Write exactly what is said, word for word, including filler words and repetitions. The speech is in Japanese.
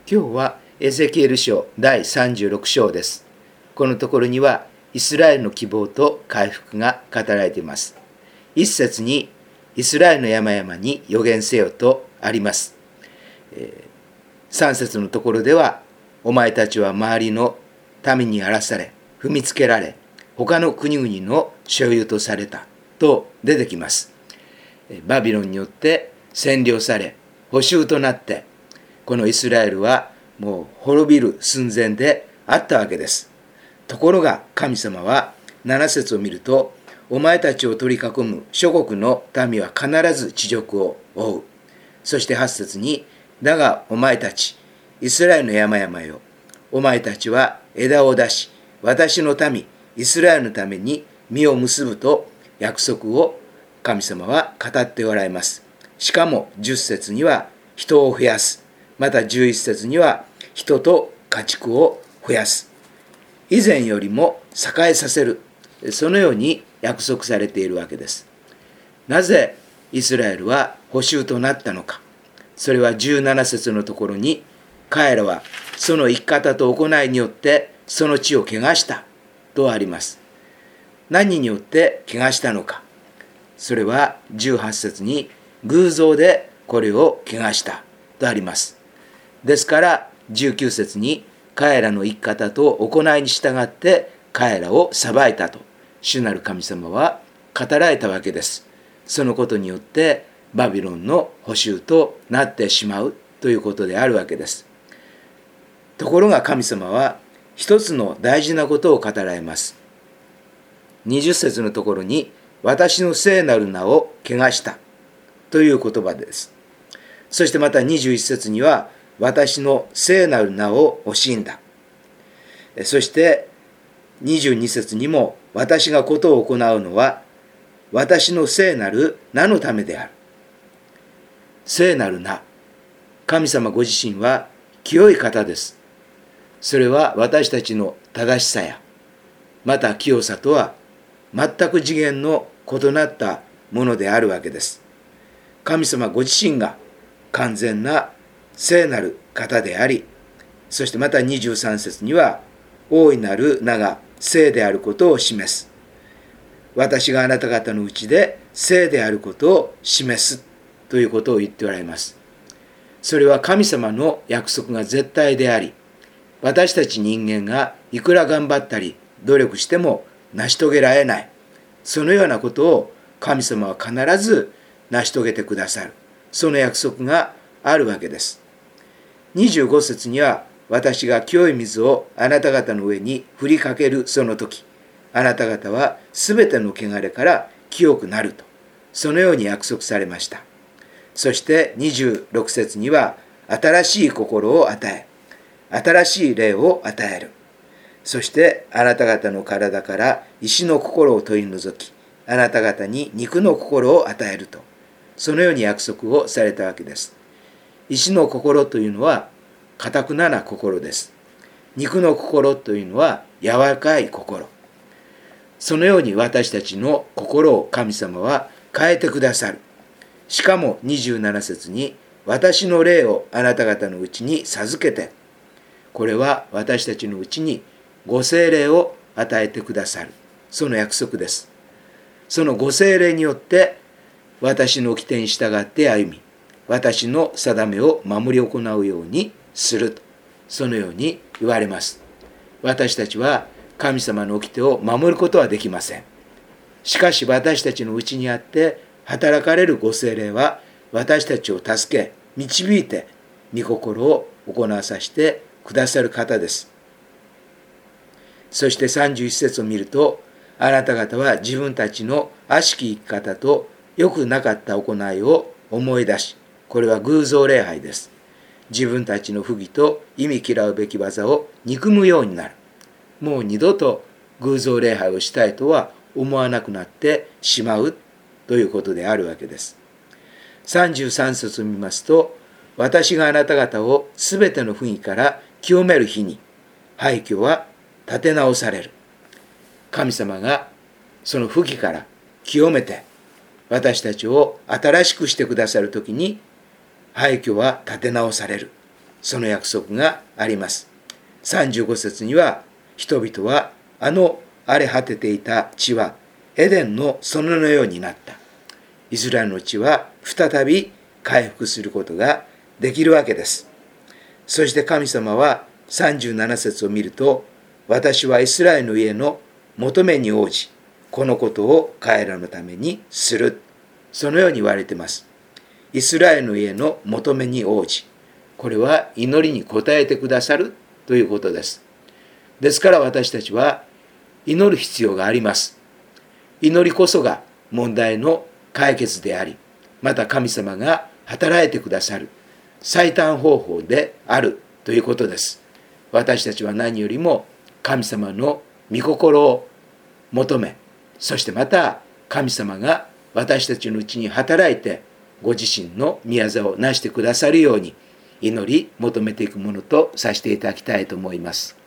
今日はエゼキエル書だいさんじゅうろく章です。このところにはイスラエルの希望と回復が語られています。一節にイスラエルの山々に予言せよとあります。えー、三節のところでは、お前たちは周りの民に荒らされ、踏みつけられ、他の国々の所有とされたと出てきます。バビロンによって占領され、捕囚となって、このイスラエルはもう滅びる寸前であったわけです。ところが神様はなな節を見ると、お前たちを取り囲む諸国の民は必ず恥辱を負う。そしてはち節に、だがお前たち、イスラエルの山々よ、お前たちは枝を出し、私の民、イスラエルのために実を結ぶと約束を神様は語っておられます。しかもじゅっ節には人を増やす。またじゅういち節には人と家畜を増やす。以前よりも栄えさせる。そのように約束されているわけです。なぜイスラエルは捕囚となったのか。それはじゅうなな節のところに、彼らはその生き方と行いによってその地を汚したとあります。何によって汚したのか。それはじゅうはち節に偶像でこれを汚したとあります。ですからじゅうきゅう節に彼らの生き方と行いに従って彼らを裁いたと主なる神様は語られたわけです。そのことによってバビロンの捕囚となってしまうということであるわけです。ところが神様は一つの大事なことを語られます。にじゅう節のところに、私の聖なる名を汚したという言葉です。そしてまたにじゅういち節には、私の聖なる名を惜しんだ。そしてにじゅうに節にも、私がことを行うのは私の聖なる名のためである。聖なる名、神様ご自身は清い方です。それは私たちの正しさやまた清さとは全く次元の異なったものであるわけです。神様ご自身が完全な聖なる方であり、そしてまたにじゅうさん節には、大いなる名が聖であることを示す。私があなた方のうちで聖であることを示すということを言っておられます。それは神様の約束が絶対であり、私たち人間がいくら頑張ったり努力しても成し遂げられない。そのようなことを神様は必ず成し遂げてくださる。その約束があるわけです。にじゅうご節には、私が清い水をあなた方の上に振りかけるその時、あなた方はすべての汚れから清くなると、そのように約束されました。そしてにじゅうろく節には、新しい心を与え、新しい霊を与える。そしてあなた方の体から石の心を取り除き、あなた方に肉の心を与えると、そのように約束をされたわけです。石の心というのは堅くなな心です。肉の心というのは柔らかい心。そのように私たちの心を神様は変えてくださる。しかもにじゅうなな節に、私の霊をあなた方のうちに授けて、これは私たちのうちにご聖霊を与えてくださる。その約束です。そのご聖霊によって私の掟に従って歩み、私の定めを守り行うようにすると、そのように言われます。私たちは神様の掟を守ることはできません。しかし私たちのうちにあって働かれるご聖霊は、私たちを助け導いて御心を行わさせてくださる方です。そしてさんじゅういち節を見ると、あなた方は自分たちの悪しき生き方と良くなかった行いを思い出し、これは偶像礼拝です。自分たちの不義と忌み嫌うべき技を憎むようになる。もう二度と偶像礼拝をしたいとは思わなくなってしまうということであるわけです。さんじゅうさん節を見ますと、私があなた方をすべての不義から清める日に、廃墟は立て直される。神様がその不義から清めて、私たちを新しくしてくださるときに、廃墟は立て直される。 その約束があります。さんじゅうご節には、人々はあの荒れ果てていた地はエデンの園のようになった。イスラエルの地は再び回復することができるわけです。そして神様はさんじゅうなな節を見ると、私はイスラエルの家の求めに応じ、このことを彼らのためにする。そのように言われています。イスラエルの家の求めに応じ、これは祈りに応えてくださるということです。ですから私たちは祈る必要があります。祈りこそが問題の解決であり、また神様が働いてくださる最短方法であるということです。私たちは何よりも神様の御心を求め、そしてまた神様が私たちのうちに働いてご自身の御業を成してくださるように祈り求めていくものとさせていただきたいと思います。